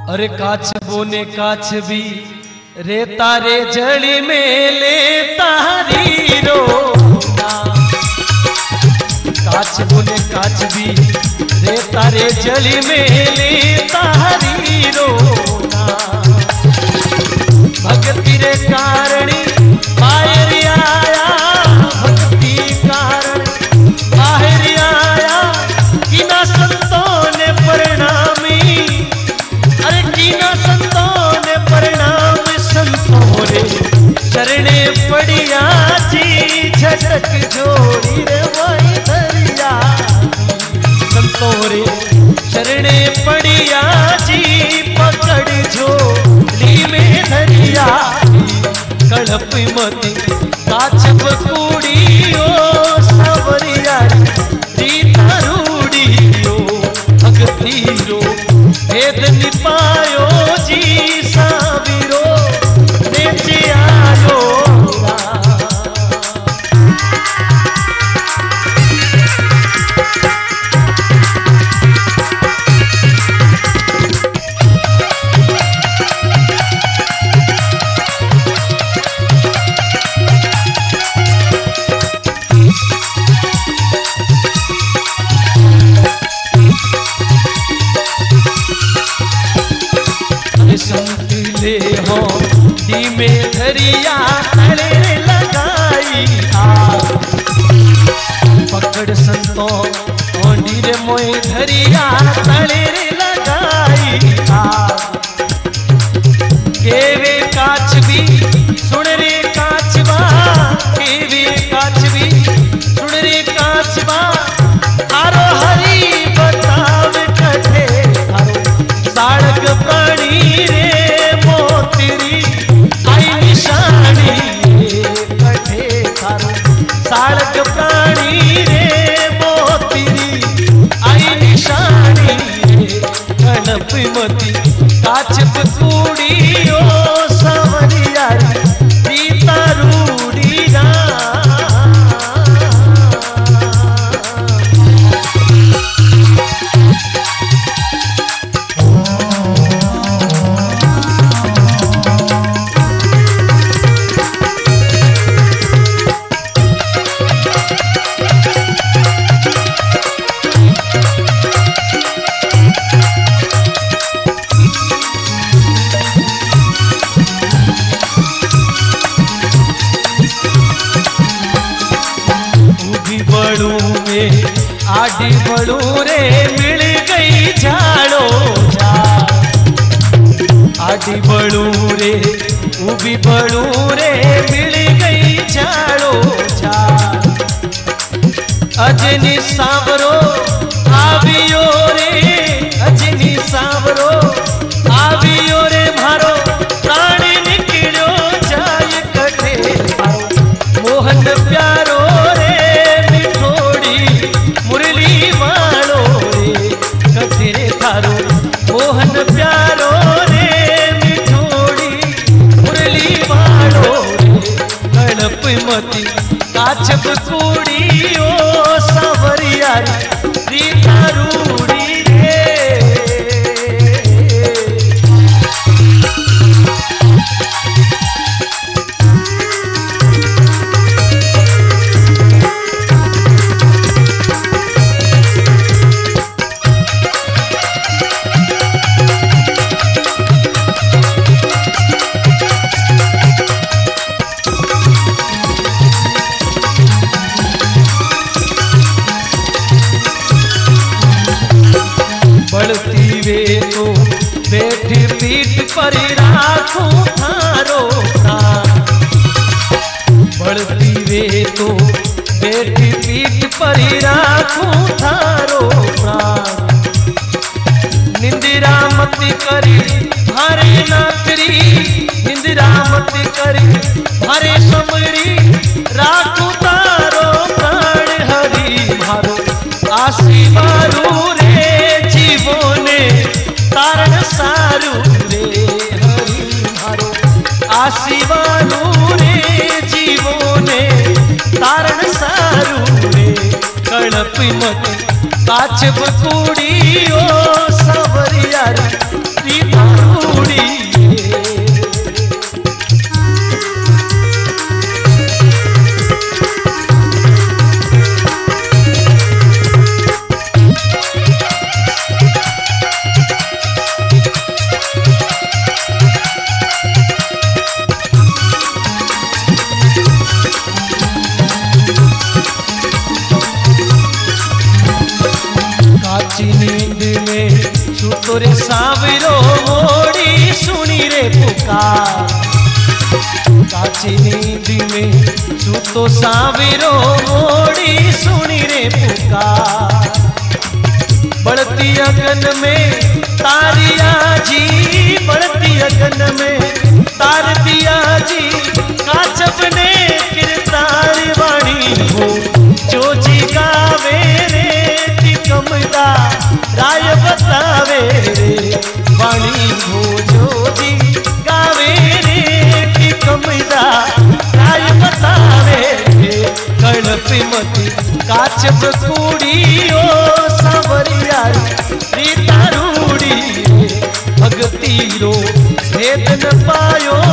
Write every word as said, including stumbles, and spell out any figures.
अरे काछ बोने काछ भी रे तारे जड़ी में ले तारी रोना। काछ बोने काछ भी रे तारे जड़ी में ले तारी रोना। भक्ति रे कारणी बाहर आया, भक्ति कारण बाहर आया। किना संतों ने परिणामी, अरे किना संतों ने परिणाम संतों रे चरणे पड़िया जी झटक जोड़ी रे वही धरिया। संतों रे चरणे पड़िया जी पकड़ झोली में धरिया। कड़प मत काछप कूड़ियो सवरिया रीता रूड़ियो। भक्ति रो भेद निपायो जी साविरो नेचे आयो। संत ले हो दी में धरिया तले लगाई आग। पकड़ संतों ओंडी रे मोए धरिया तले लगाई आग। केवे काछ भी सुन रे काछवा, केवे काछ भी सुन रे काछवा। आरो हरी बताव कथे आरो साड़क प्राणी रे मोतिरी आई निशानी रे कठे थारो। साड़क प्राणी रे मोतिरी आई निशानी रे कणप मती काछप कूड़ियो सवरिया रीता रूड़ी ना। आडी बड़ू रे मिल गई झाड़ो झाड़। आडी बड़ू रे उबी बड़ू रे मिल गई झाड़ो झाड़। अजनी सांवरो आवियो रे, अजनी सांवरो आवियो रे मारो प्राणी निकलो जाय कठे। मोहन प्यारो रे मिठोड़ी मुरली वालो रे कठे थारो। मोहन प्यारो रे मिठोड़ी मुरली वालो रे कड़प मती काछप कूड़ियो सवरिया रीता रूड़ी रे। बढ़ती वे तो बैठी पीठ पर राखूं थारो प्राण। बढ़ती वे तो बैठी पीठ पर राखूं थारो प्राण। निंदिरा मत करी भारे नाकरी, निंदिरा मत करी भारे समरी। राखूं तारो प्राण हरि मारो आशीवारू रे जीवोने तारण सारू रे हरि मारो। आशीवारू रे जीवोने तारण सारू रे कणप मत काछप कूड़ियो सवरिया रीता तोरे सावरो मोड़ी सुनी रे पुकार। काची नींद में सुतो सावरो मोड़ी सुनी रे पुकार। बढ़ती अगन में तारिया जी, बढ़ती अगन में तार दिया जी। काचब ने किरतार वाणी हो जो जी गावे रे तिकमदा राय बतावे रे वाणी हो जो जी गावे रे तिकमदा राय बतावे रे। कणपी मती काचब कूड़ी ओ सावरिया री तारूड़ी भगती रो भेद न पायो